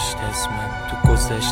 گذشت از من، تو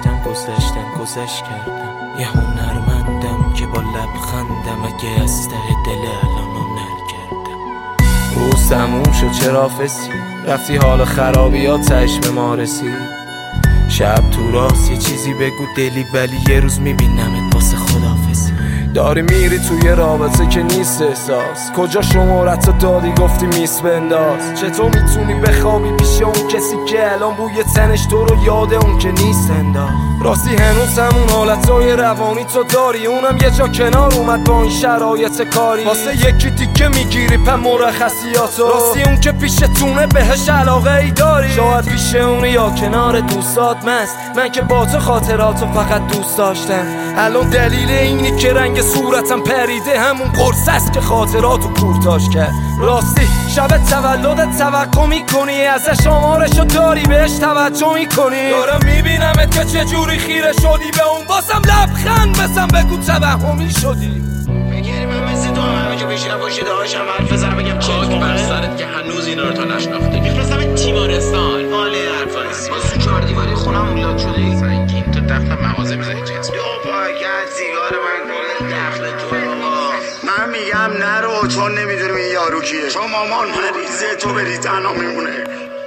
گذشت کردم. یه هنرمندم که با لبخندم، اگه از ته دل الان هنر کردم. روز تموم شد چرا فسی، رفتی حال خرابی ها چشم ما رسید. شب تو راست یه چیزی بگو دلی، ولی یه روز میبینمت واسه خدافزی. داری میری توی رابطه که نیست احساس، کجا شمارت رو دادی گفتی میس بنداز. چطور میتونی بخوابی پیش اون کسی که الان بوی تنش تو رو یاد اون که نیست انداز. راستی هنوز همون حالتهای روانی تو داری، اونم یه جا کنار اومد با این شرایط کاری. واسه یکی دیگه میگیری پا مرخصیاتو، راستی اون که پیشتونه بهش علاقه ای داری. شاید پیش اونه یا کنار دوستات مست، من که با تو خاطراتو فقط دوست داشتم. الان دلیل اینی که رنگ صورتم پریده همون قرص است که خاطراتو کورتاش کرد. راستی شب تولدت توقع میکنی، ازش آمارشو داری بهش توجه میکنی. دارم میبینمت که چجوری خیره شدی به اون، باسم لبخند بزن بگو توهمی شدی. بگیری من مثل تو همه که پیش نباشی داشتم حرف بزنم بگم خاک بر سرت که هنوز اینا رو تا نشناخته. میفرستم تیمارستان ماله حرفایی با سو 4 دیواری خونم یاد شدی. سنگین تو دفتر مغازه میذاری جنس بیا پاکت سیگار من گل دخل تو. من میگم نرو چون نمیدونم این یارو کیه، چون مامان مریضه تو بری تنها میمونه.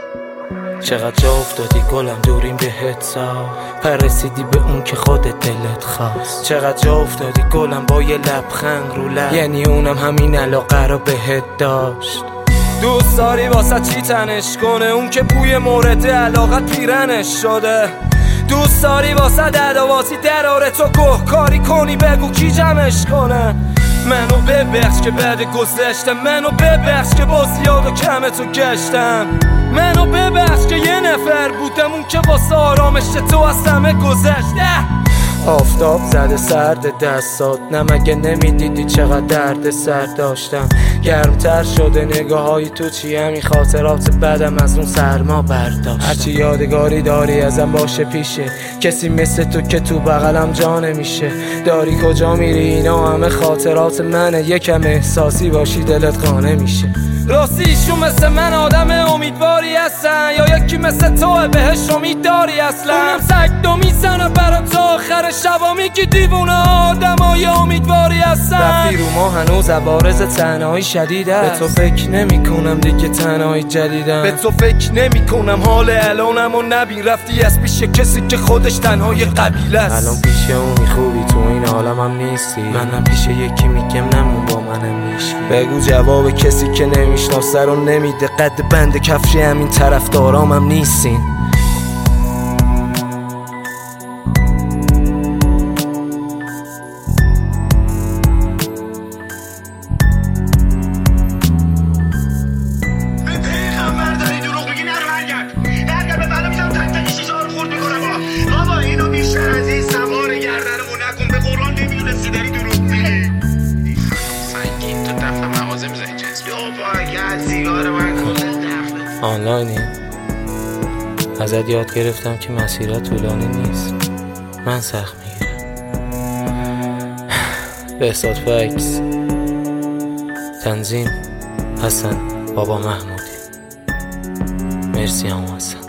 چقدر جا افتادی گلم دوریم بهت سا، پرسیدی به اون که خودت دلت خواست. چقدر جا افتادی گلم با یه لبخند رو لب، یعنی اونم همین علاقه رو بهت داشت. دوست داری واسه چی تنش کنه اون که بوی مورد علاقت پیرنش شده. دوست داری واسه دردوازی دراره تو گهکاری کنی بگو کی جمعش کنه. منو ببخش که بعد گذشتم، منو ببخش که با زیاد و کم تو گشتم. منو ببخش که یه نفر بودم اون که واسه آرامش تو از همه گذشته. آفتاب زده سرد دستات، نه مگه نمیدیدی چقدر درد سر داشتم. گرمتر شده نگاه های تو چی، همین خاطرات بدم از اون سرما برداشتم. هرچی یادگاری داری ازم باشه پیشه، کسی مثل تو که تو بغلم جا نمیشه. داری کجا میری اینا همه خاطرات منه، یکم احساسی باشی دلت خانه میشه. راستی ایشون مثل من آدم امیدواری هستن، یا یکی مثل تو بهش امید داری اصلا؟ اونم سگ دو میزنه برا تا آخر شبا میگی دیوونه آدم های امیدواری هستن. رفتی رو ما هنوز عوارض تنهایی شدید است، به تو فکر نمی کنم دیگه تنهایی جدیدم. به تو فکر نمی کنم حال الانم و نبین، رفتی از پیش کسی که خودش تنهای قبیله است. الان پیش اونی خوبی تو این عالمم نیستی، منم پیش یکی میگم نمون با منم نیشی. بگو جواب کسی که نمیشناسه رو نمیده، قد بند کفشی همین طرفدارامم نیستین. آنلاینی ازت یاد گرفتم که مسیرها طولانی نیست، من سخت میگیرم. بهزاد فکس، تنظیم حسن بابا محمودی. مرسی هم حسن.